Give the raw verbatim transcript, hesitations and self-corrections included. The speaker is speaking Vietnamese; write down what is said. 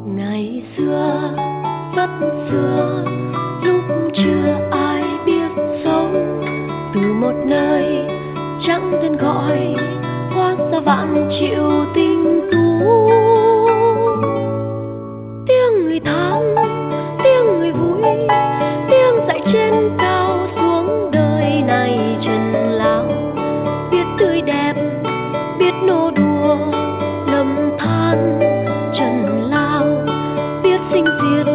Ngày xưa rất xưa, lúc chưa ai biết sống, từ một nơi chẳng tên gọi hóa ra vạn triệu tình tú. Tiếng người than, tiếng người vui, tiếng dậy trên cao xuống đời này trần lao. Biết tươi đẹp, biết nô đùa lầm than trần lao, biết sinh diệt